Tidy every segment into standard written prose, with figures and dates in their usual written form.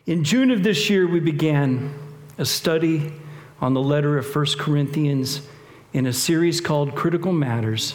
In June of this year, we began a study on the letter of 1 Corinthians in a series called Critical Matters,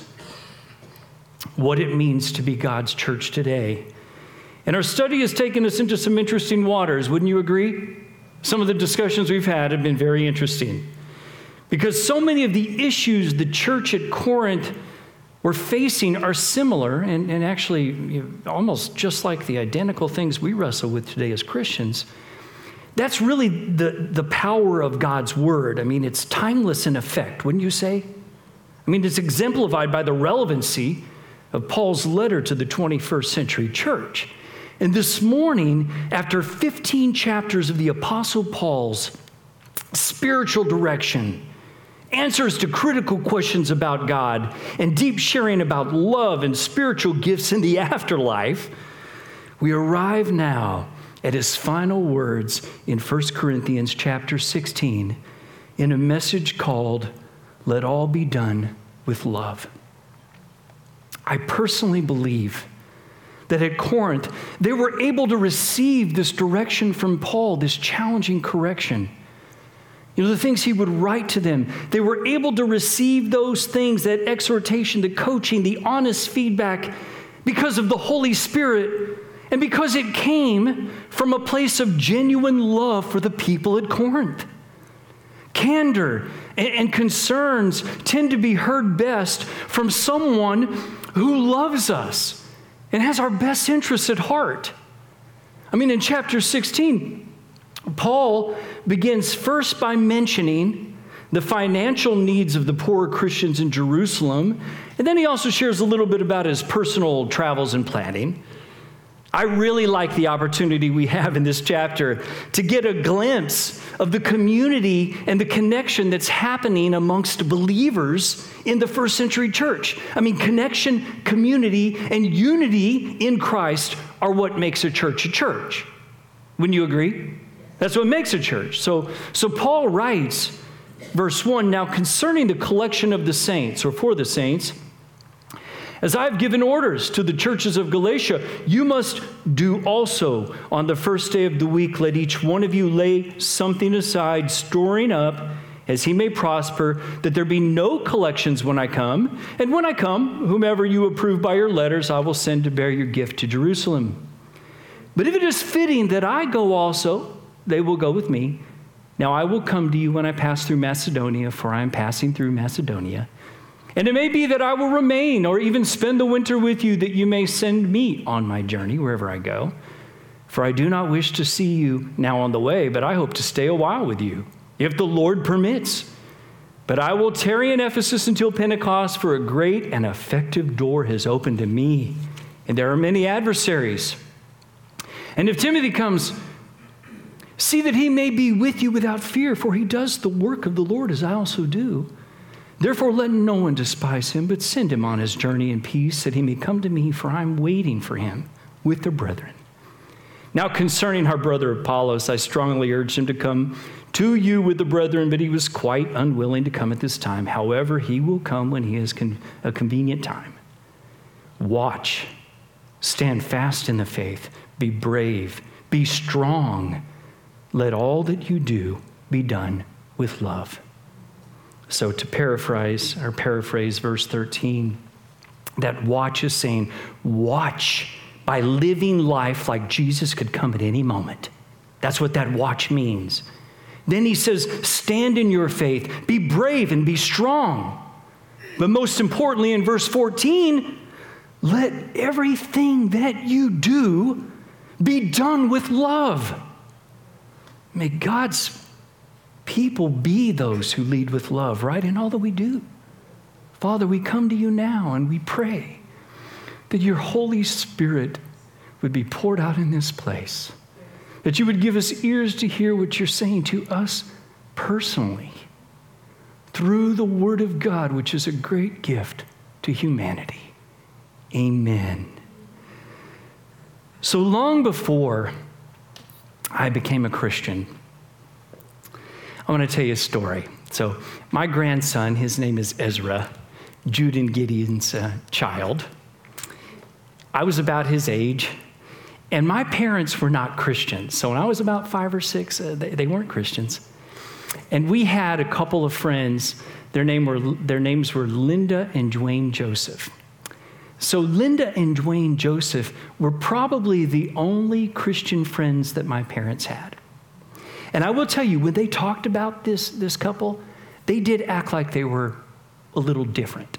what it means to be God's church today. And our study has taken us into some interesting waters, wouldn't you agree? Some of the discussions we've had have been very interesting because so many of the issues the church at Corinth were facing are similar and actually almost just like the identical things we wrestle with today as Christians. That's really the power of God's word. I mean, it's timeless in effect, wouldn't you say? I mean, it's exemplified by the relevancy of Paul's letter to the 21st century church. And this morning, after 15 chapters of the Apostle Paul's spiritual direction, answers to critical questions about God, and deep sharing about love and spiritual gifts in the afterlife, we arrive now at his final words in 1 Corinthians chapter 16 in a message called, "Let all be done with love." I personally believe that at Corinth, they were able to receive this direction from Paul, this challenging correction. You know, the things he would write to them, they were able to receive those things, that exhortation, the coaching, the honest feedback, because of the Holy Spirit and because it came from a place of genuine love for the people at Corinth. Candor and concerns tend to be heard best from someone who loves us and has our best interests at heart. I mean, in chapter 16, Paul begins first by mentioning the financial needs of the poor Christians in Jerusalem, and then he also shares a little bit about his personal travels and planning. I really like the opportunity we have in this chapter to get a glimpse of the community and the connection that's happening amongst believers in the first century church. I mean, connection, community, and unity in Christ are what makes a church a church. Wouldn't you agree? That's what makes a church. So Paul writes, verse 1, "Now concerning the collection of the saints," or for the saints, "as I have given orders to the churches of Galatia, you must do also on the first day of the week. Let each one of you lay something aside, storing up as he may prosper, that there be no collections when I come. And when I come, whomever you approve by your letters, I will send to bear your gift to Jerusalem. But if it is fitting that I go also, they will go with me. Now I will come to you when I pass through Macedonia, for I am passing through Macedonia. And it may be that I will remain or even spend the winter with you, that you may send me on my journey wherever I go. For I do not wish to see you now on the way, but I hope to stay a while with you, if the Lord permits. But I will tarry in Ephesus until Pentecost, for a great and effective door has opened to me, and there are many adversaries. And if Timothy comes, see that he may be with you without fear, for he does the work of the Lord as I also do. Therefore let no one despise him, but send him on his journey in peace, that he may come to me, for I am waiting for him with the brethren. Now concerning our brother Apollos, I strongly urged him to come to you with the brethren, but he was quite unwilling to come at this time. However, he will come when he is a convenient time. Watch, stand fast in the faith, be brave, be strong. Let all that you do be done with love." So to paraphrase verse 13, that watch is saying, watch by living life like Jesus could come at any moment. That's what that watch means. Then he says, stand in your faith, be brave and be strong. But most importantly, in verse 14, let everything that you do be done with love. May God's people be those who lead with love, right? In all that we do. Father, we come to you now and we pray that your Holy Spirit would be poured out in this place, that you would give us ears to hear what you're saying to us personally through the Word of God, which is a great gift to humanity. Amen. So long before I became a Christian, I want to tell you a story. So my grandson, his name is Ezra, Jude and Gideon's child. I was about his age, And my parents were not Christians. So when I was about 5 or 6, they weren't Christians. And we had a couple of friends. Their names were Linda and Dwayne Joseph. So Linda and Dwayne Joseph were probably the only Christian friends that my parents had. And I will tell you, when they talked about this couple, they did act like they were a little different.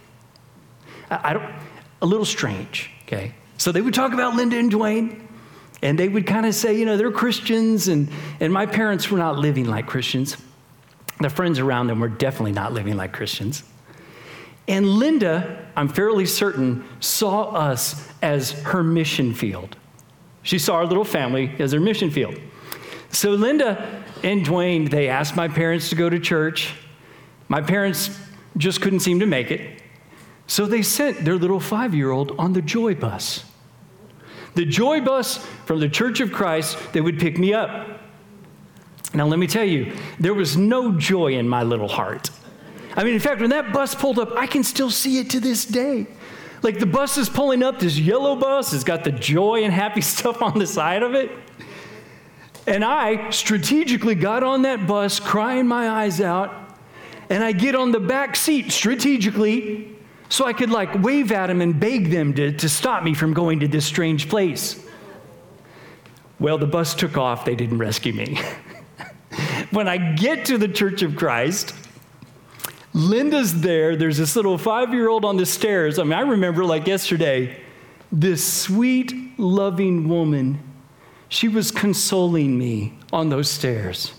A little strange, okay? So they would talk about Linda and Dwayne, and they would kind of say, they're Christians, and my parents were not living like Christians. The friends around them were definitely not living like Christians. And Linda, I'm fairly certain, saw us as her mission field. She saw our little family as her mission field. So Linda and Dwayne, they asked my parents to go to church. My parents just couldn't seem to make it. So they sent their little 5-year-old on the Joy Bus. The Joy Bus from the Church of Christ, they would pick me up. Now, let me tell you, there was no joy in my little heart. I mean, in fact, when that bus pulled up, I can still see it to this day. Like the bus is pulling up, this yellow bus, it's got the joy and happy stuff on the side of it. And I strategically got on that bus, crying my eyes out, and I get on the back seat strategically so I could wave at them and beg them to stop me from going to this strange place. Well, the bus took off. They didn't rescue me. When I get to the Church of Christ, Linda's there. There's this little 5-year-old on the stairs. I mean, I remember like yesterday, this sweet, loving woman. She was consoling me on those stairs.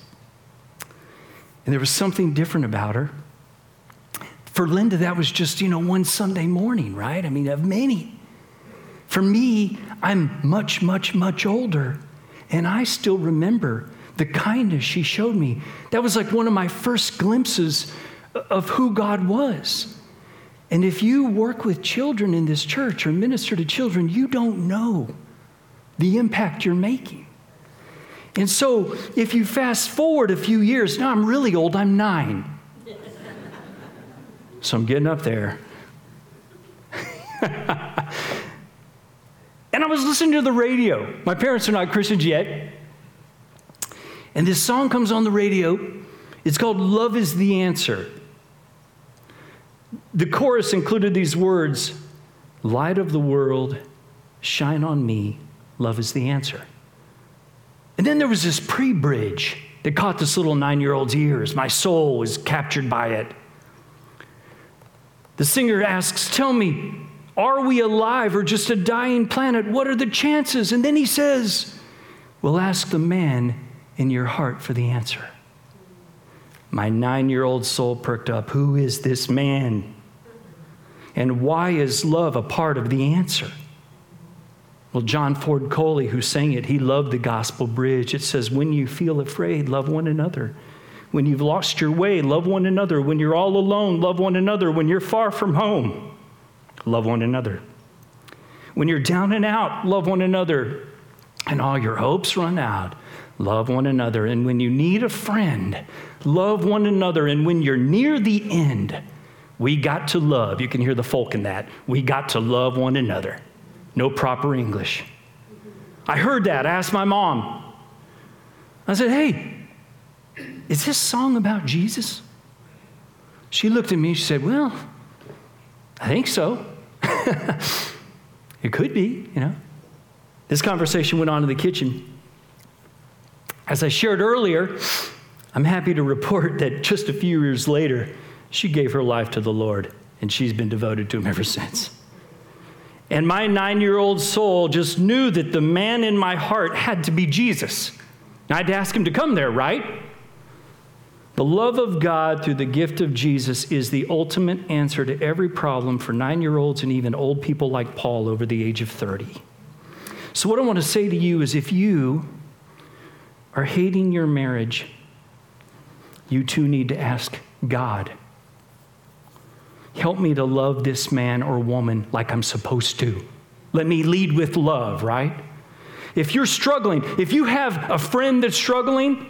And there was something different about her. For Linda, that was just, one Sunday morning, right? I mean, of many. For me, I'm much, much, much older. And I still remember the kindness she showed me. That was like one of my first glimpses of who God was. And if you work with children in this church or minister to children, you don't know the impact you're making. And so if you fast forward a few years, now I'm really old, I'm 9. So I'm getting up there. And I was listening to the radio. My parents are not Christians yet. And this song comes on the radio. It's called Love is the Answer. The chorus included these words, light of the world, shine on me, love is the answer. And then there was this pre-bridge that caught this little 9-year-old's ears. My soul was captured by it. The singer asks, tell me, are we alive or just a dying planet? What are the chances? And then he says, well, ask the man in your heart for the answer. My 9-year-old soul perked up. Who is this man? And why is love a part of the answer? Well, John Ford Coley, who sang it, he loved the gospel bridge. It says, when you feel afraid, love one another. When you've lost your way, love one another. When you're all alone, love one another. When you're far from home, love one another. When you're down and out, love one another. And all your hopes run out, love one another. And when you need a friend, love one another. And when you're near the end, we got to love. You can hear the folk in that. We got to love one another. No proper English. I heard that. I asked my mom. I said, hey, is this song about Jesus? She looked at me. She said, well, I think so. It could be, This conversation went on in the kitchen. As I shared earlier, I'm happy to report that just a few years later, she gave her life to the Lord, and she's been devoted to him ever since. And my 9-year-old soul just knew that the man in my heart had to be Jesus. And I had to ask him to come there, right? The love of God through the gift of Jesus is the ultimate answer to every problem for 9-year-olds and even old people like Paul over the age of 30. So what I want to say to you is if you are hating your marriage, you too need to ask God, help me to love this man or woman like I'm supposed to. Let me lead with love, right? If you're struggling, if you have a friend that's struggling,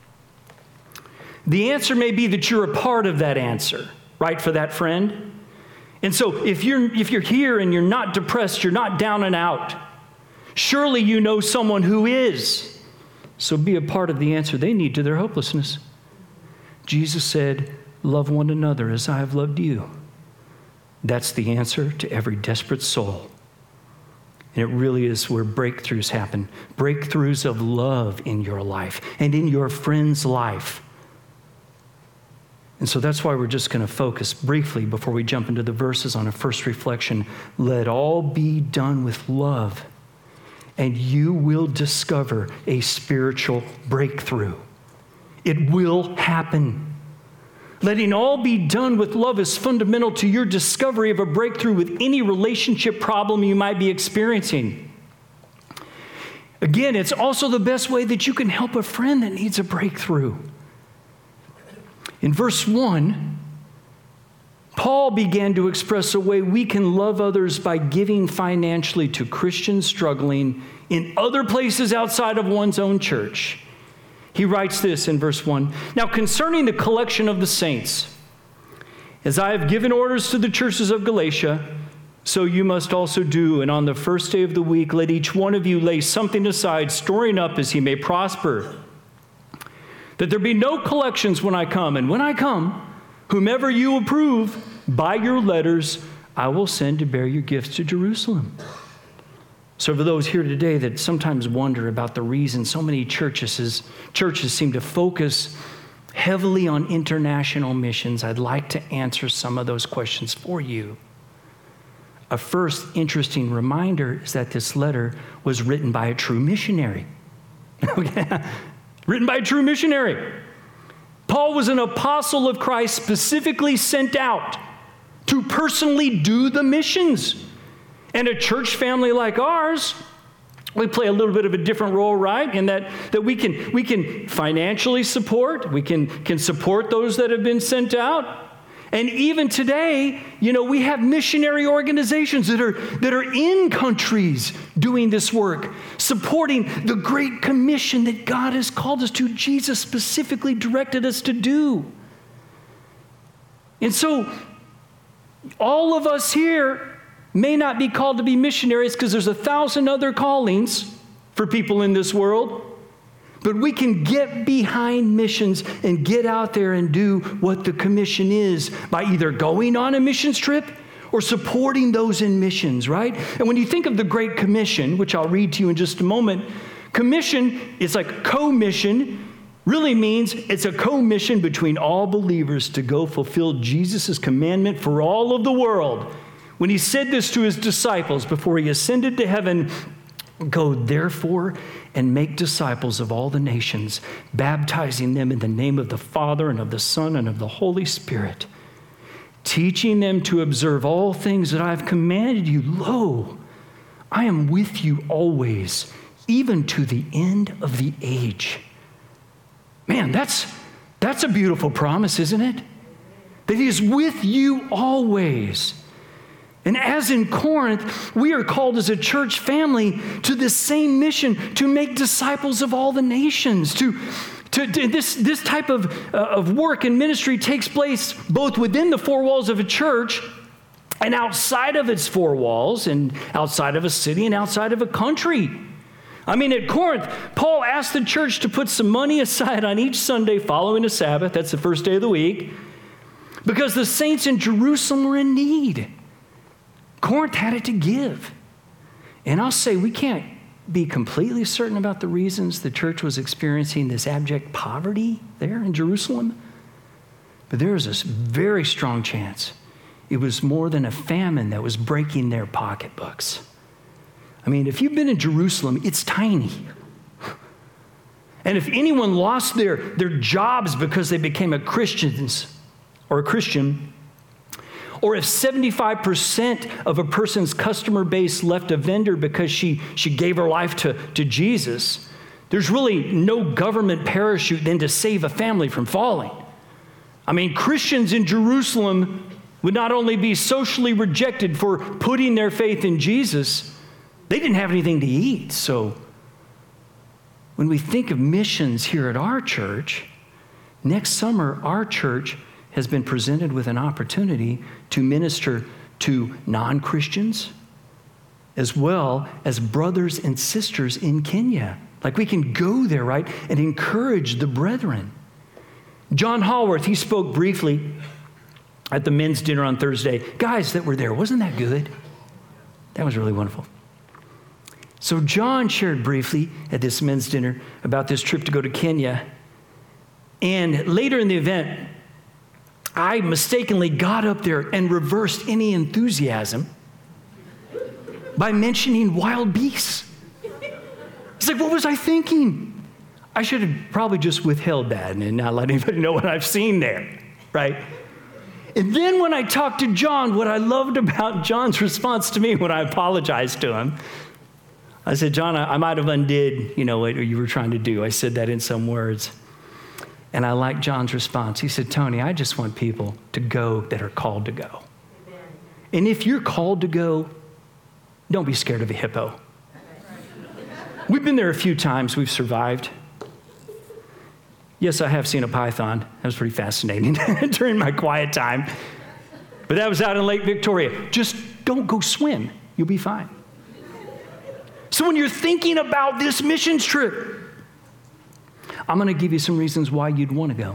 the answer may be that you're a part of that answer, right, for that friend. And so if you're here and you're not depressed, you're not down and out, Surely you know someone who is. So be a part of the answer they need to their hopelessness. Jesus said, love one another as I have loved you. That's the answer to every desperate soul. And it really is where breakthroughs happen. Breakthroughs of love in your life and in your friend's life. And so that's why we're just going to focus briefly before we jump into the verses on a first reflection. Let all be done with love, and you will discover a spiritual breakthrough. It will happen. Letting all be done with love is fundamental to your discovery of a breakthrough with any relationship problem you might be experiencing. Again, it's also the best way that you can help a friend that needs a breakthrough. In verse 1, Paul began to express a way we can love others by giving financially to Christians struggling in other places outside of one's own church. He writes this in verse 1. Now concerning the collection of the saints, as I have given orders to the churches of Galatia, so you must also do. And on the first day of the week, let each one of you lay something aside, storing up as he may prosper. That there be no collections when I come. And when I come, whomever you approve, by your letters, I will send to bear your gifts to Jerusalem. So for those here today that sometimes wonder about the reason so many churches seem to focus heavily on international missions, I'd like to answer some of those questions for you. A first interesting reminder is that this letter was written by a true missionary. Written by a true missionary. Paul was an apostle of Christ specifically sent out to personally do the missions. And a church family like ours, we play a little bit of a different role, right? In that we can financially support, we can support those that have been sent out. And even today, we have missionary organizations that are in countries doing this work, supporting the Great Commission that God has called us to, Jesus specifically directed us to do. And so, all of us here may not be called to be missionaries because there's 1,000 other callings for people in this world. But we can get behind missions and get out there and do what the commission is by either going on a missions trip or supporting those in missions, right? And when you think of the Great Commission, which I'll read to you in just a moment, commission is like co-mission, really means it's a co-mission between all believers to go fulfill Jesus' commandment for all of the world. When he said this to his disciples before he ascended to heaven, go therefore and make disciples of all the nations, baptizing them in the name of the Father and of the Son and of the Holy Spirit, teaching them to observe all things that I have commanded you. Lo, I am with you always, even to the end of the age. Man, that's a beautiful promise, isn't it? That he is with you always. And as in Corinth, we are called as a church family to this same mission, to make disciples of all the nations. This type of work and ministry takes place both within the four walls of a church and outside of its four walls, and outside of a city and outside of a country. I mean, at Corinth, Paul asked the church to put some money aside on each Sunday following the Sabbath, that's the first day of the week, because the saints in Jerusalem were in need. Corinth had it to give. And I'll say we can't be completely certain about the reasons the church was experiencing this abject poverty there in Jerusalem. But there is a very strong chance it was more than a famine that was breaking their pocketbooks. I mean, if you've been in Jerusalem, it's tiny. And if anyone lost their jobs because they became a Christian, or if 75% of a person's customer base left a vendor because she gave her life to Jesus, there's really no government parachute then to save a family from falling. I mean, Christians in Jerusalem would not only be socially rejected for putting their faith in Jesus, they didn't have anything to eat. So when we think of missions here at our church, next summer our church has been presented with an opportunity to minister to non-Christians, as well as brothers and sisters in Kenya. Like we can go there, right, and encourage the brethren. John Haworth, he spoke briefly at the men's dinner on Thursday. Guys that were there, wasn't that good? That was really wonderful. So John shared briefly at this men's dinner about this trip to go to Kenya. And later in the event, I mistakenly got up there and reversed any enthusiasm by mentioning wild beasts. It's like, what was I thinking? I should have probably just withheld that and not let anybody know what I've seen there, right? And then when I talked to John, what I loved about John's response to me when I apologized to him, I said, John, I might have undid, what you were trying to do. I said that in some words. And I liked John's response. He said, Tony, I just want people to go that are called to go. Amen. And if you're called to go, don't be scared of a hippo. We've been there a few times. We've survived. Yes, I have seen a python. That was pretty fascinating during my quiet time. But that was out in Lake Victoria. Just don't go swim. You'll be fine. So when you're thinking about this missions trip, I'm going to give you some reasons why you'd want to go.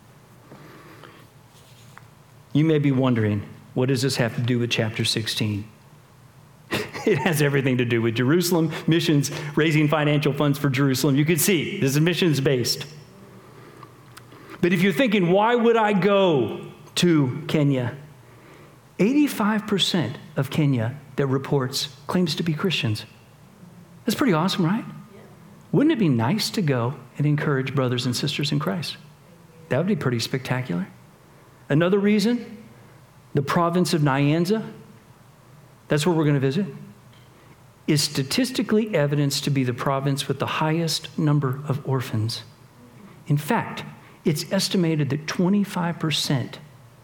You may be wondering, what does this have to do with chapter 16? It has everything to do with Jerusalem, missions, raising financial funds for Jerusalem. You can see, this is missions-based. But if you're thinking, why would I go to Kenya? 85% of Kenya that reports claims to be Christians. That's pretty awesome, right? Wouldn't it be nice to go and encourage brothers and sisters in Christ? That would be pretty spectacular. Another reason, the province of Nyanza, that's where we're going to visit, is statistically evidenced to be the province with the highest number of orphans. In fact, it's estimated that 25%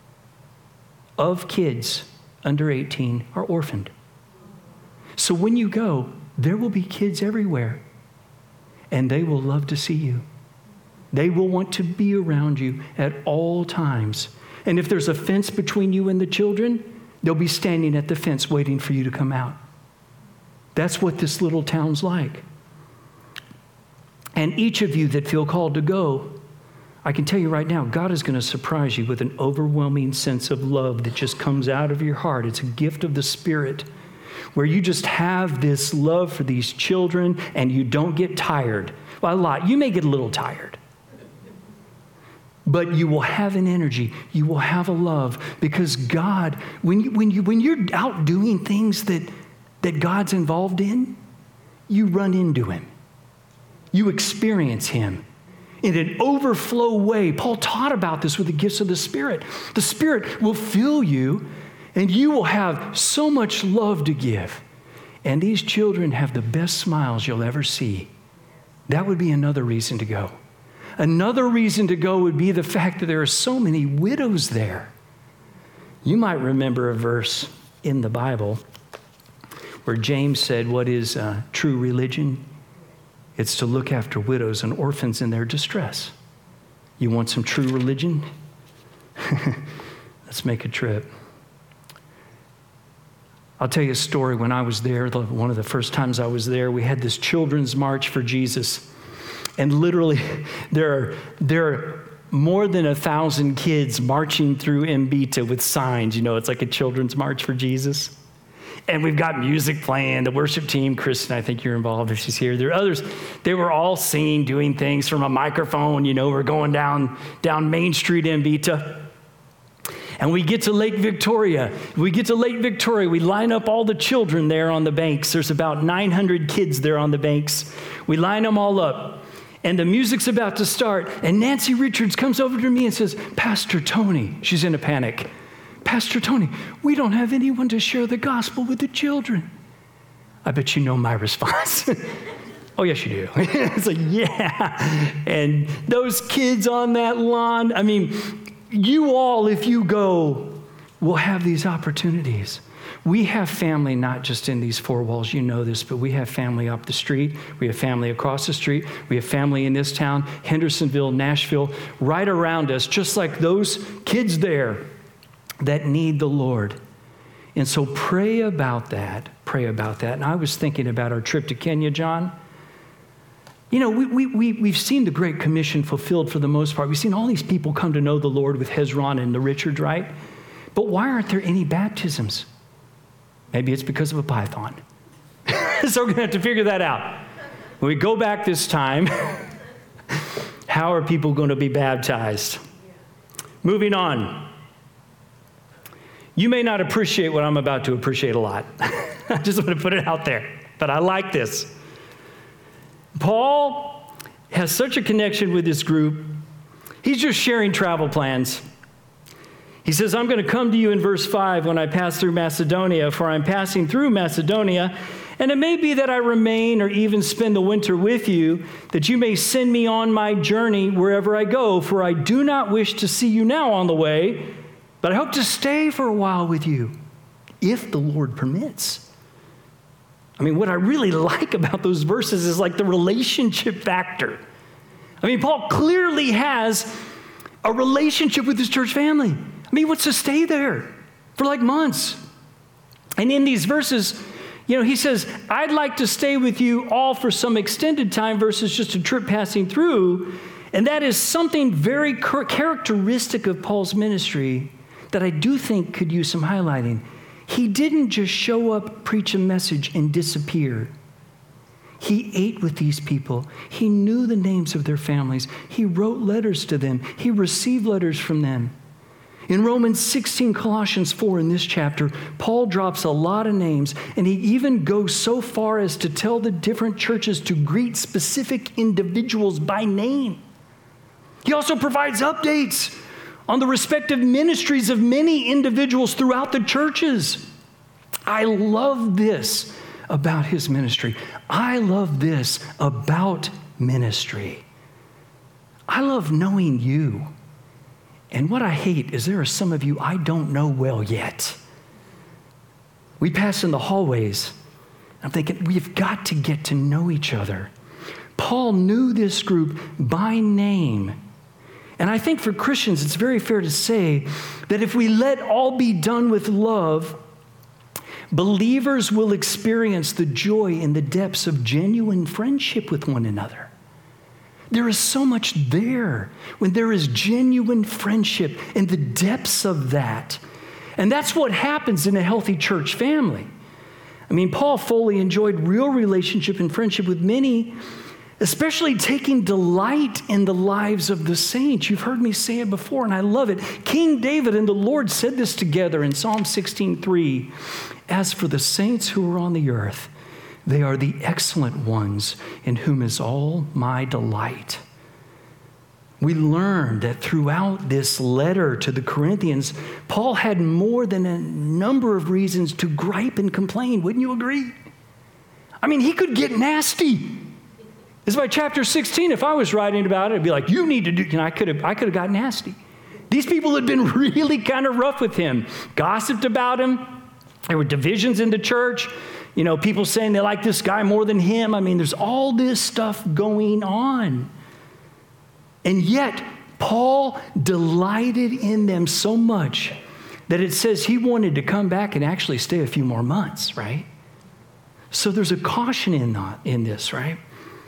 of kids under 18 are orphaned. So when you go, there will be kids everywhere, and they will love to see you. They will want to be around you at all times. And if there's a fence between you and the children, they'll be standing at the fence waiting for you to come out. That's what this little town's like. And each of you that feel called to go, I can tell you right now, God is going to surprise you with an overwhelming sense of love that just comes out of your heart. It's a gift of the Spirit, where you just have this love for these children and you don't get tired. Well, a lot. You may get a little tired. But you will have an energy. You will have a love, because God, when you're out doing things that God's involved in, you run into Him. You experience Him in an overflow way. Paul taught about this with the gifts of the Spirit. The Spirit will fill you, and you will have so much love to give. And these children have the best smiles you'll ever see. That would be another reason to go. Another reason to go would be the fact that there are so many widows there. You might remember a verse in the Bible where James said, what is true religion? It's to look after widows and orphans in their distress. You want some true religion? Let's make a trip. I'll tell you a story. When I was there, one of the first times I was there, we had this children's march for Jesus. And literally, there are more than 1,000 kids marching through Mbita with signs. It's like a children's march for Jesus. And we've got music playing. The worship team, Kristen, I think you're involved if she's here. There are others. They were all singing, doing things from a microphone. We're going down Main Street, Mbita. And we get to Lake Victoria. We line up all the children there on the banks. There's about 900 kids there on the banks. We line them all up. And the music's about to start. And Nancy Richards comes over to me and says, Pastor Tony, she's in a panic. Pastor Tony, we don't have anyone to share the gospel with the children. I bet you know my response. Oh, yes, you do. It's like, yeah. And those kids on that lawn, you all, if you go, will have these opportunities. We have family not just in these four walls, you know this, but we have family up the street. We have family across the street. We have family in this town, Hendersonville, Nashville, right around us, just like those kids there that need the Lord. And so pray about that. pray about that. And I was thinking about our trip to Kenya, John. You know, we've seen the Great Commission fulfilled for the most part. We've seen all these people come to know the Lord with Hezron and the Richards, right? But why aren't there any baptisms? Maybe it's because of a python. So we're going to have to figure that out. When we go back this time, how are people going to be baptized? Moving on. You may not appreciate what I'm about to appreciate a lot. I just want to put it out there. But I like this. Paul has such a connection with this group. He's just sharing travel plans. He says, I'm going to come to you in verse 5 when I pass through Macedonia, for I'm passing through Macedonia, and it may be that I remain or even spend the winter with you, that you may send me on my journey wherever I go, for I do not wish to see you now on the way, but I hope to stay for a while with you, if the Lord permits. I mean, what I really like about those verses is like the relationship factor. I mean, Paul clearly has a relationship with his church family. I mean, he wants to stay there for like months. And in these verses, you know, he says, I'd like to stay with you all for some extended time versus just a trip passing through. And that is something very characteristic of Paul's ministry that I do think could use some highlighting. He didn't just show up, preach a message, and disappear. He ate with these people. He knew the names of their families. He wrote letters to them. He received letters from them. In Romans 16, Colossians 4, in this chapter, Paul drops a lot of names, and he even goes so far as to tell the different churches to greet specific individuals by name. He also provides updates on the respective ministries of many individuals throughout the churches. I love this about his ministry. I love this about ministry. I love knowing you. And what I hate is there are some of you I don't know well yet. We pass in the hallways. I'm thinking, we've got to get to know each other. Paul knew this group by name. And I think for Christians, it's very fair to say that if we let all be done with love, believers will experience the joy in the depths of genuine friendship with one another. There is so much there when there is genuine friendship in the depths of that. And that's what happens in a healthy church family. I mean, Paul fully enjoyed real relationship and friendship with many, especially taking delight in the lives of the saints. You've heard me say it before, and I love it. King David and the Lord said this together in Psalm 16:3. As for the saints who are on the earth, they are the excellent ones in whom is all my delight. We learned that throughout this letter to the Corinthians, Paul had more than a number of reasons to gripe and complain. Wouldn't you agree? I mean, he could get nasty. It's by chapter 16. If I was writing about it, it'd be like, you need to do, I could have gotten nasty. These people had been really kind of rough with him, gossiped about him. There were divisions in the church. You know, people saying they like this guy more than him. I mean, there's all this stuff going on. And yet, Paul delighted in them so much that it says he wanted to come back and actually stay a few more months, right? So there's a caution in this, right?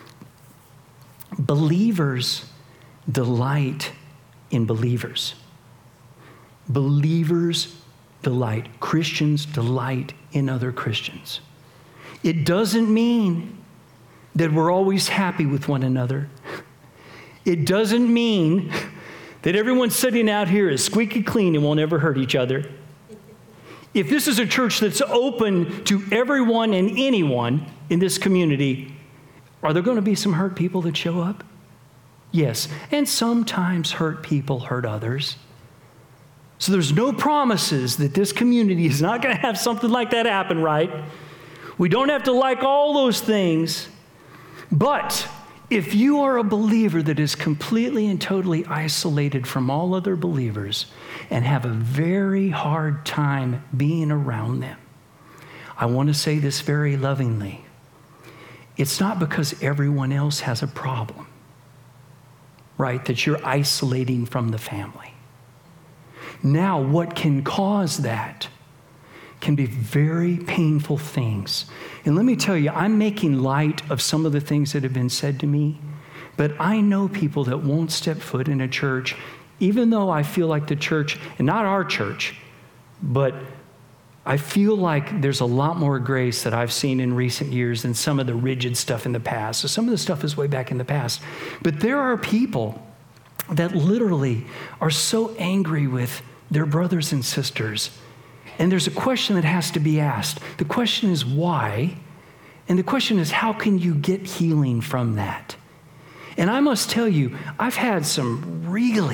Believers delight in believers. Believers delight. Christians delight in other Christians. It doesn't mean that we're always happy with one another. It doesn't mean that everyone sitting out here is squeaky clean and will never hurt each other. If this is a church that's open to everyone and anyone in this community, are there going to be some hurt people that show up? Yes. And sometimes hurt people hurt others. So there's no promises that this community is not going to have something like that happen, right? We don't have to like all those things. But if you are a believer that is completely and totally isolated from all other believers and have a very hard time being around them, I want to say this very lovingly. It's not because everyone else has a problem, right, that you're isolating from the family. Now, what can cause that can be very painful things. And let me tell you, I'm making light of some of the things that have been said to me, but I know people that won't step foot in a church, even though I feel like the church, and not our church, but I feel like there's a lot more grace that I've seen in recent years than some of the rigid stuff in the past. So some of the stuff is way back in the past. But there are people that literally are so angry with their brothers and sisters. And there's a question that has to be asked. The question is why? And the question is, how can you get healing from that? And I must tell you, I've had some really,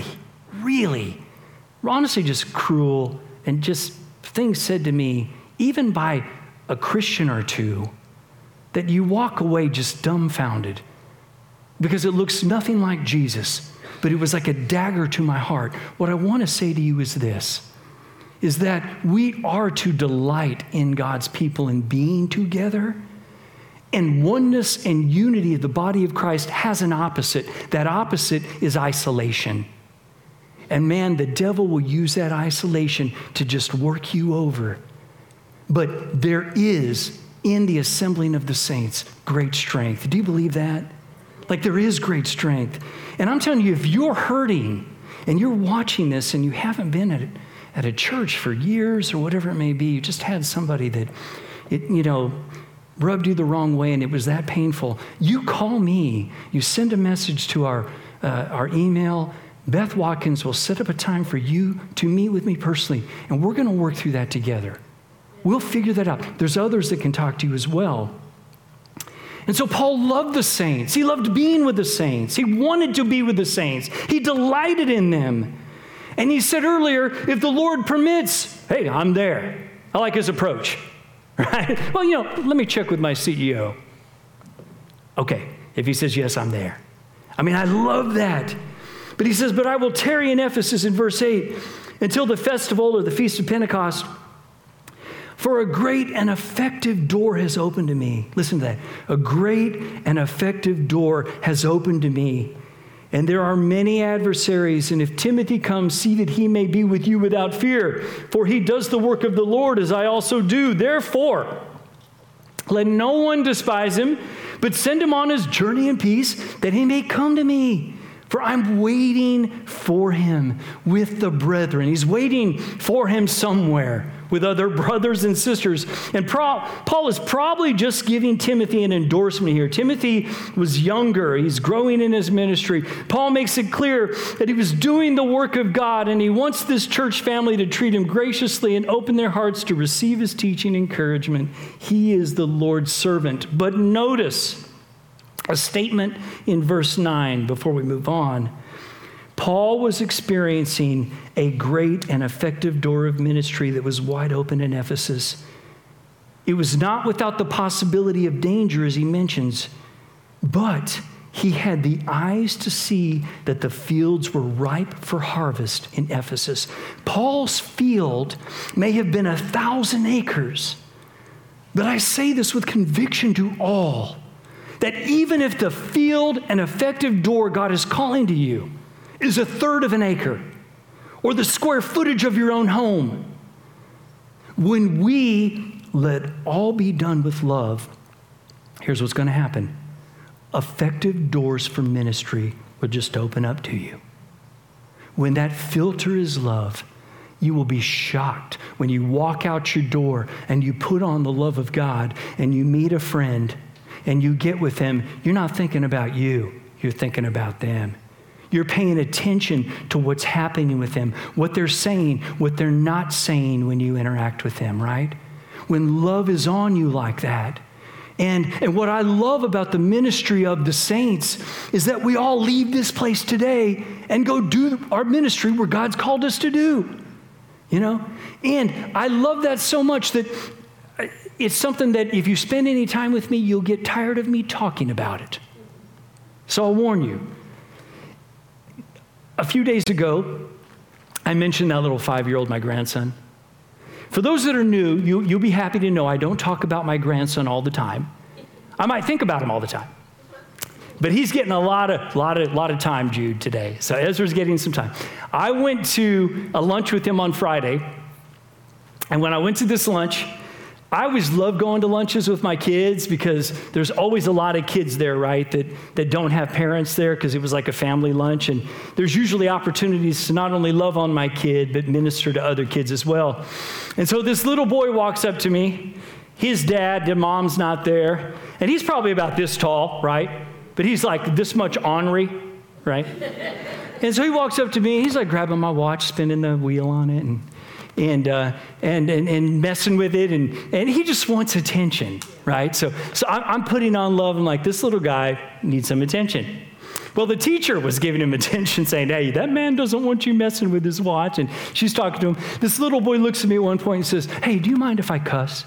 honestly just cruel and just things said to me, even by a Christian or two, that you walk away just dumbfounded because it looks nothing like Jesus, but it was like a dagger to my heart. What I want to say to you is this, is that we are to delight in God's people and being together. And oneness and unity of the body of Christ has an opposite. That opposite is isolation. And man, the devil will use that isolation to just work you over. But there is, in the assembling of the saints, great strength. Do you believe that? Like there is great strength. And I'm telling you, if you're hurting and you're watching this and you haven't been at a church for years or whatever it may be, you just had somebody that, rubbed you the wrong way and it was that painful, you call me, you send a message to our email. Beth Watkins will set up a time for you to meet with me personally, and we're going to work through that together. We'll figure that out. There's others that can talk to you as well. And so Paul loved the saints. He loved being with the saints. He wanted to be with the saints. He delighted in them. And he said earlier, if the Lord permits, hey, I'm there. I like his approach. Right? Well, let me check with my CEO. Okay, if he says yes, I'm there. I mean, I love that. But he says, but I will tarry in Ephesus in verse 8 until the festival or the Feast of Pentecost, for a great and effective door has opened to me. Listen to that. A great and effective door has opened to me. And there are many adversaries, and if Timothy comes, see that he may be with you without fear, for he does the work of the Lord as I also do. Therefore, let no one despise him, but send him on his journey in peace, that he may come to me. For I'm waiting for him with the brethren. He's waiting for him somewhere with other brothers and sisters. And Paul is probably just giving Timothy an endorsement here. Timothy was younger. He's growing in his ministry. Paul makes it clear that he was doing the work of God, and he wants this church family to treat him graciously and open their hearts to receive his teaching and encouragement. He is the Lord's servant. But notice a statement in verse 9 before we move on. Paul was experiencing a great and effective door of ministry that was wide open in Ephesus. It was not without the possibility of danger, as he mentions, but he had the eyes to see that the fields were ripe for harvest in Ephesus. Paul's field may have been 1,000 acres, but I say this with conviction to all, that even if the field and effective door God is calling to you is 1/3 of an acre or the square footage of your own home, when we let all be done with love, here's what's going to happen. Effective doors for ministry will just open up to you. When that filter is love, you will be shocked when you walk out your door and you put on the love of God and you meet a friend and you get with them. You're not thinking about you. You're thinking about them. You're paying attention to what's happening with them, what they're saying, what they're not saying when you interact with them, right? When love is on you like that. And what I love about the ministry of the saints is that we all leave this place today and go do our ministry where God's called us to do, And I love that so much that it's something that if you spend any time with me, you'll get tired of me talking about it. So I'll warn you. A few days ago, I mentioned that little 5-year-old, my grandson. For those that are new, you'll be happy to know I don't talk about my grandson all the time. I might think about him all the time. But he's getting a lot of time, Jude, today. So Ezra's getting some time. I went to a lunch with him on Friday, And when I went to this lunch, I always love going to lunches with my kids because there's always a lot of kids there, right, that don't have parents there because it was like a family lunch. And there's usually opportunities to not only love on my kid, but minister to other kids as well. And so this little boy walks up to me. His dad, the mom's not there. And he's probably about this tall, right? But he's like this much ornery, right? And so he walks up to me. He's like grabbing my watch, spinning the wheel on it, and messing with it, and he just wants attention, right? So I'm putting on love. I'm like, this little guy needs some attention. Well, the teacher was giving him attention, saying, hey, that man doesn't want you messing with his watch. And she's talking to him. This little boy looks at me at one point and says, hey, do you mind if I cuss?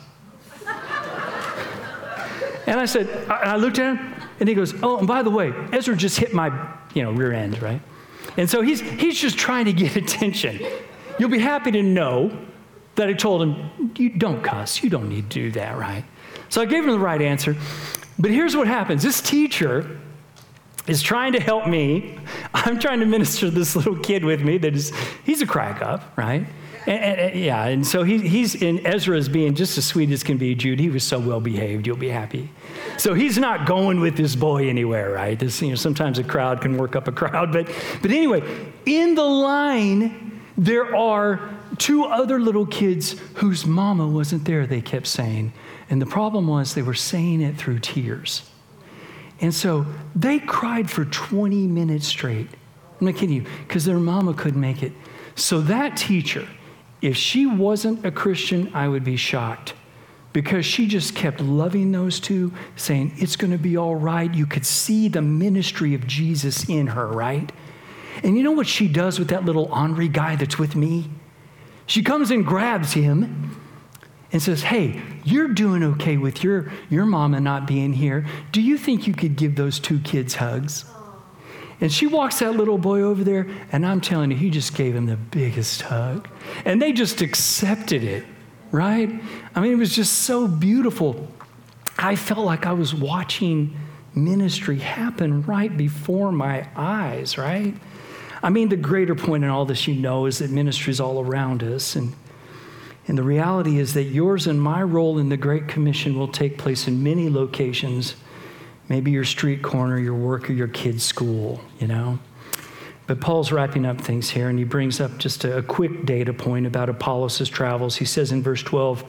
And I said, I looked at him, and he goes, oh, and by the way, Ezra just hit my rear end, right? And so he's just trying to get attention. You'll be happy to know that I told him, you don't cuss. You don't need to do that, right? So I gave him the right answer. But here's what happens. This teacher is trying to help me. I'm trying to minister to this little kid with me he's a crack up, right? And so and Ezra is being just as sweet as can be. Jude, he was so well behaved, you'll be happy. So he's not going with this boy anywhere, right? Sometimes a crowd can work up a crowd. But anyway, in the line, there are two other little kids whose mama wasn't there, they kept saying. And the problem was they were saying it through tears. And so they cried for 20 minutes straight. I'm not kidding you, because their mama couldn't make it. So that teacher, if she wasn't a Christian, I would be shocked, because she just kept loving those two, saying, it's going to be all right. You could see the ministry of Jesus in her, right? And you know what she does with that little ornery guy that's with me? She comes and grabs him and says, hey, you're doing okay with your mama not being here. Do you think you could give those two kids hugs? And she walks that little boy over there, and I'm telling you, he just gave him the biggest hug. And they just accepted it, right? I mean, it was just so beautiful. I felt like I was watching ministry happen right before my eyes, right? I mean, the greater point in all this, is that ministry is all around us. And the reality is that yours and my role in the Great Commission will take place in many locations. Maybe your street corner, your work, or your kid's school, But Paul's wrapping up things here, and he brings up just a quick data point about Apollos' travels. He says in verse 12,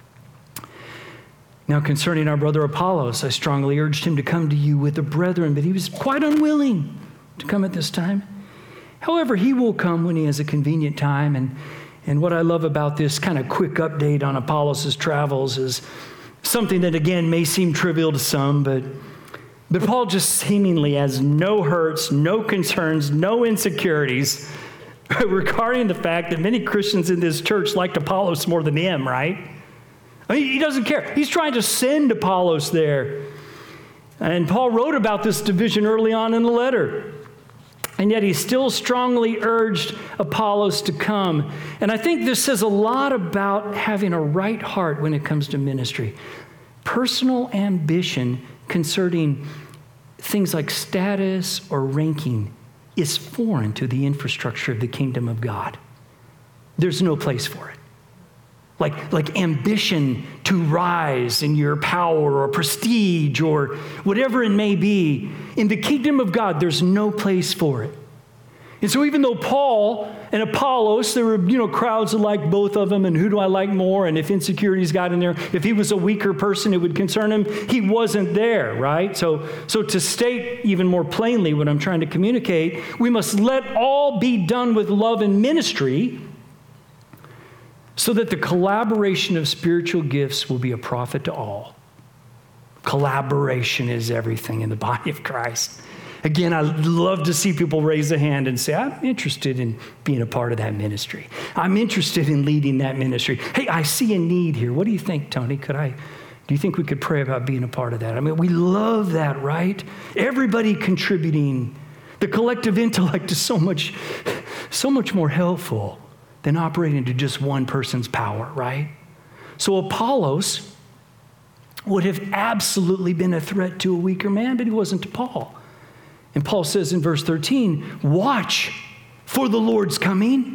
now concerning our brother Apollos, I strongly urged him to come to you with the brethren, but he was quite unwilling to come at this time. However, he will come when he has a convenient time. And what I love about this kind of quick update on Apollos' travels is something that, again, may seem trivial to some, but Paul just seemingly has no hurts, no concerns, no insecurities regarding the fact that many Christians in this church liked Apollos more than him, right? I mean, he doesn't care. He's trying to send Apollos there. And Paul wrote about this division early on in the letter. And yet he still strongly urged Apollos to come. And I think this says a lot about having a right heart when it comes to ministry. Personal ambition concerning things like status or ranking is foreign to the infrastructure of the kingdom of God. There's no place for it. Like ambition to rise in your power or prestige or whatever it may be. In the kingdom of God, there's no place for it. And so even though Paul and Apollos, there were, crowds that liked both of them, and who do I like more? And if insecurities got in there, if he was a weaker person, it would concern him. He wasn't there, right? So to state even more plainly what I'm trying to communicate, we must let all be done with love and ministry, so that the collaboration of spiritual gifts will be a profit to all. Collaboration is everything in the body of Christ. Again, I love to see people raise a hand and say, I'm interested in being a part of that ministry. I'm interested in leading that ministry. Hey, I see a need here. What do you think, Tony? Do you think we could pray about being a part of that? I mean, we love that, right? Everybody contributing. The collective intellect is so much more helpful than operating to just one person's power, right? So Apollos would have absolutely been a threat to a weaker man, but he wasn't to Paul. And Paul says in verse 13, watch for the Lord's coming.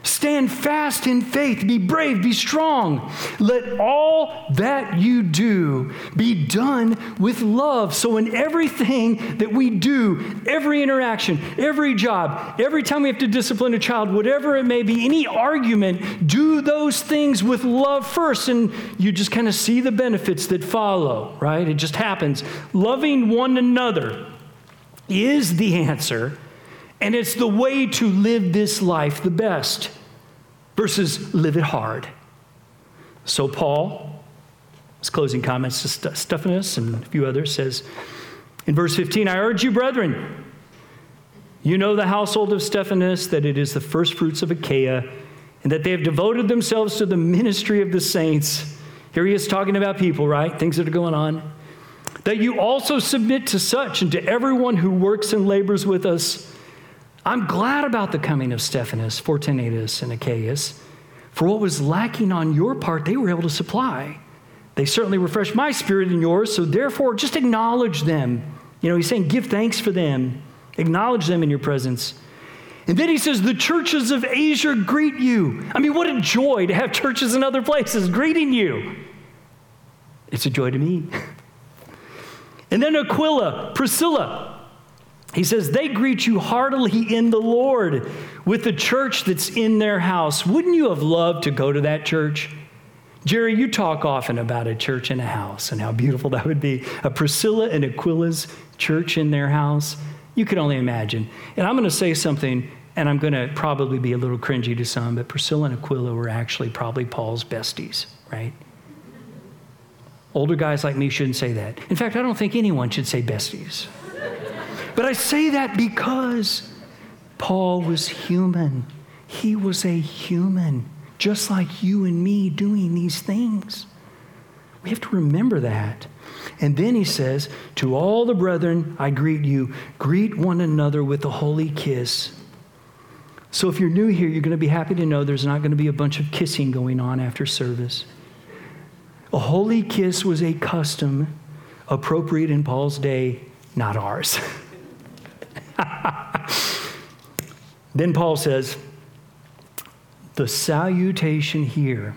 Stand fast in faith. Be brave. Be strong. Let all that you do be done with love. So in everything that we do, every interaction, every job, every time we have to discipline a child, whatever it may be, any argument, do those things with love first. And you just kind of see the benefits that follow, right? It just happens. Loving one another is the answer. And it's the way to live this life the best versus live it hard. So Paul, his closing comments to Stephanas and a few others, says in verse 15, I urge you, brethren, you know the household of Stephanas, that it is the first fruits of Achaia, and that they have devoted themselves to the ministry of the saints. Here he is talking about people, right? Things that are going on. That you also submit to such and to everyone who works and labors with us. I'm glad about the coming of Stephanas, Fortunatus, and Achaeus, for what was lacking on your part, they were able to supply. They certainly refreshed my spirit and yours, so therefore just acknowledge them. You know, he's saying give thanks for them. Acknowledge them in your presence. And then he says, the churches of Asia greet you. I mean, what a joy to have churches in other places greeting you. It's a joy to me. And then Aquila, Priscilla, he says, they greet you heartily in the Lord with the church that's in their house. Wouldn't you have loved to go to that church? Jerry, you talk often about a church in a house and how beautiful that would be. A Priscilla and Aquila's church in their house. You can only imagine. And I'm going to say something, and I'm going to probably be a little cringy to some, but Priscilla and Aquila were actually probably Paul's besties, right? Older guys like me shouldn't say that. In fact, I don't think anyone should say besties. But I say that because Paul was human. He was a human, just like you and me doing these things. We have to remember that. And then he says, to all the brethren, I greet you. Greet one another with a holy kiss. So if you're new here, you're going to be happy to know there's not going to be a bunch of kissing going on after service. A holy kiss was a custom appropriate in Paul's day, not ours. Then Paul says, the salutation here,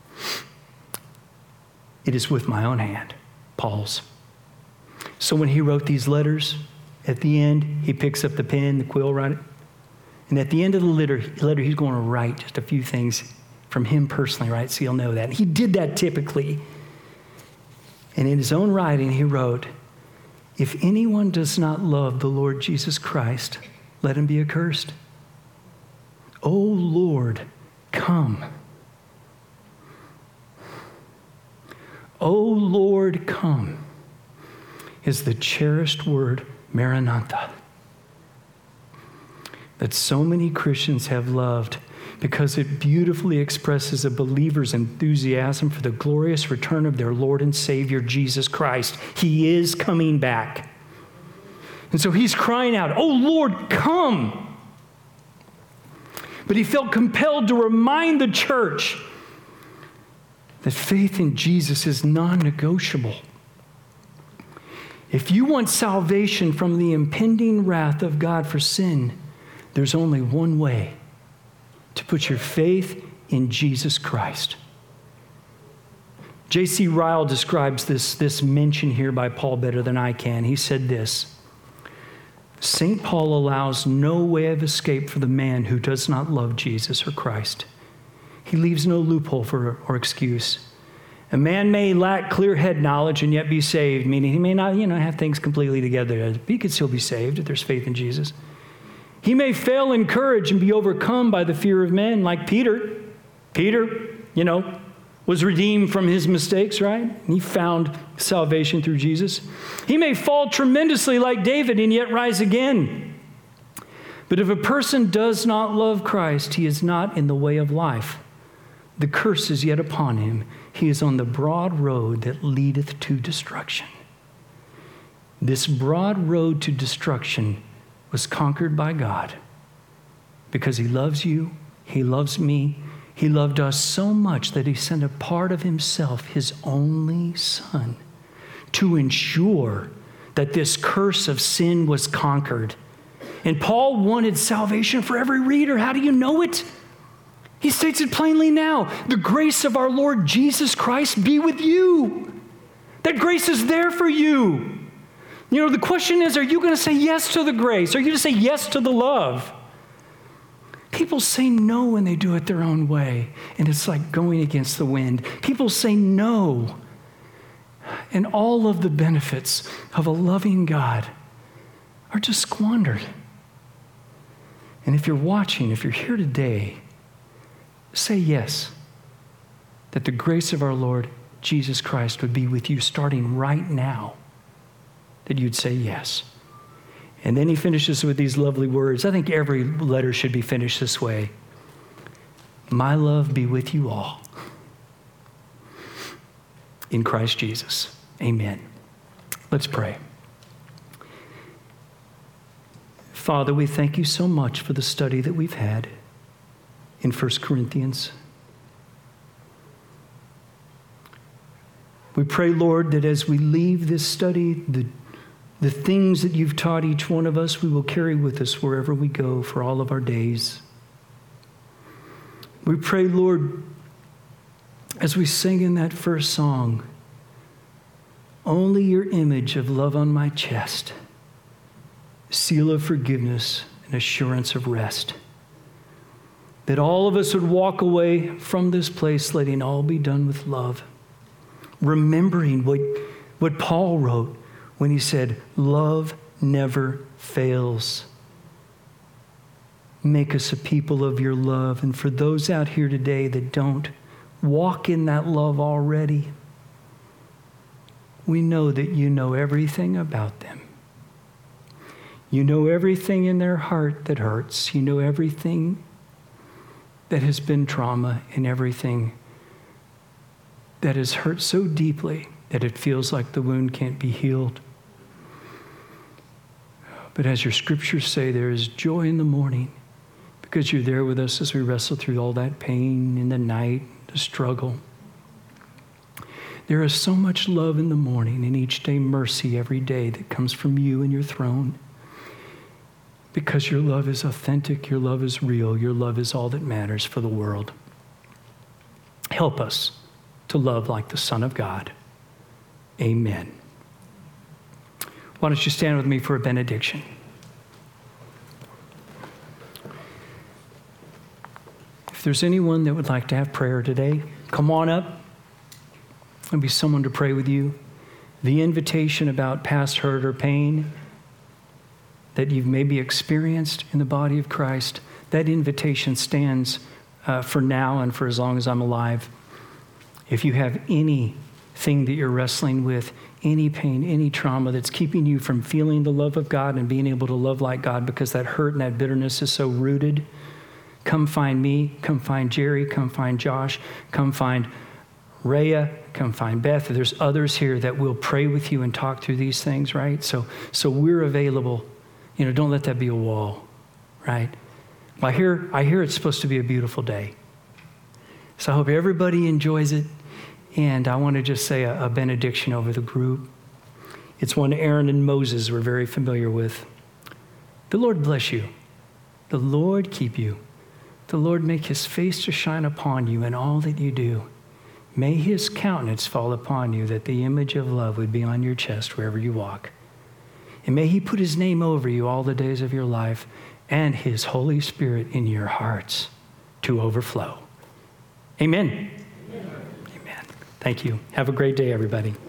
it is with my own hand, Paul's. So when he wrote these letters, at the end, he picks up the pen, the quill, right? And at the end of the letter, he's going to write just a few things from him personally, right? So you'll know that. He did that typically. And in his own writing, he wrote, if anyone does not love the Lord Jesus Christ, let him be accursed. O Lord, come. O Lord, come is the cherished word, Maranatha, that so many Christians have loved because it beautifully expresses a believer's enthusiasm for the glorious return of their Lord and Savior, Jesus Christ. He is coming back. And so he's crying out, "Oh Lord, come." But he felt compelled to remind the church that faith in Jesus is non-negotiable. If you want salvation from the impending wrath of God for sin, there's only one way: to put your faith in Jesus Christ. J.C. Ryle describes this mention here by Paul better than I can. He said this: St. Paul allows no way of escape for the man who does not love Jesus or Christ. He leaves no loophole or excuse. A man may lack clear head knowledge and yet be saved, meaning he may not, have things completely together. But he could still be saved if there's faith in Jesus. He may fail in courage and be overcome by the fear of men, like Peter. Peter, was redeemed from his mistakes, right? And he found salvation through Jesus. He may fall tremendously like David and yet rise again. But if a person does not love Christ, he is not in the way of life. The curse is yet upon him. He is on the broad road that leadeth to destruction. This broad road to destruction was conquered by God because he loves you, he loves me, he loved us so much that he sent a part of himself, his only son, to ensure that this curse of sin was conquered. And Paul wanted salvation for every reader. How do you know it? He states it plainly now. The grace of our Lord Jesus Christ be with you. That grace is there for you. You know, the question is, are you going to say yes to the grace? Are you going to say yes to the love? People say no when they do it their own way, and it's like going against the wind. People say no, and all of the benefits of a loving God are just squandered. And if you're watching, if you're here today, say yes, that the grace of our Lord Jesus Christ would be with you starting right now, that you'd say yes. And then he finishes with these lovely words. I think every letter should be finished this way. My love be with you all. In Christ Jesus. Amen. Let's pray. Father, we thank you so much for the study that we've had in 1 Corinthians. We pray, Lord, that as we leave this study, the things that you've taught each one of us, we will carry with us wherever we go for all of our days. We pray, Lord, as we sing in that first song, only your image of love on my chest, seal of forgiveness and assurance of rest, that all of us would walk away from this place letting all be done with love, remembering what Paul wrote when he said, love never fails. Make us a people of your love. And for those out here today that don't walk in that love already, we know that you know everything about them. You know everything in their heart that hurts. You know everything that has been trauma and everything that has hurt so deeply that it feels like the wound can't be healed. But as your scriptures say, there is joy in the morning because you're there with us as we wrestle through all that pain in the night, the struggle. There is so much love in the morning and each day mercy every day that comes from you and your throne. Because your love is authentic, your love is real, your love is all that matters for the world. Help us to love like the Son of God. Amen. Why don't you stand with me for a benediction? If there's anyone that would like to have prayer today, come on up. There'll be someone to pray with you. The invitation about past hurt or pain that you've maybe experienced in the body of Christ, that invitation stands for now and for as long as I'm alive. If you have anything that you're wrestling with, any pain, any trauma that's keeping you from feeling the love of God and being able to love like God because that hurt and that bitterness is so rooted, come find me, come find Jerry, come find Josh, come find Rhea, come find Beth. There's others here that will pray with you and talk through these things, right? So we're available. You know, don't let that be a wall, right? I hear it's supposed to be a beautiful day. So I hope everybody enjoys it. And I want to just say a benediction over the group. It's one Aaron and Moses were very familiar with. The Lord bless you. The Lord keep you. The Lord make his face to shine upon you in all that you do. May his countenance fall upon you, that the image of love would be on your chest wherever you walk. And may he put his name over you all the days of your life and his Holy Spirit in your hearts to overflow. Amen. Amen. Thank you. Have a great day, everybody.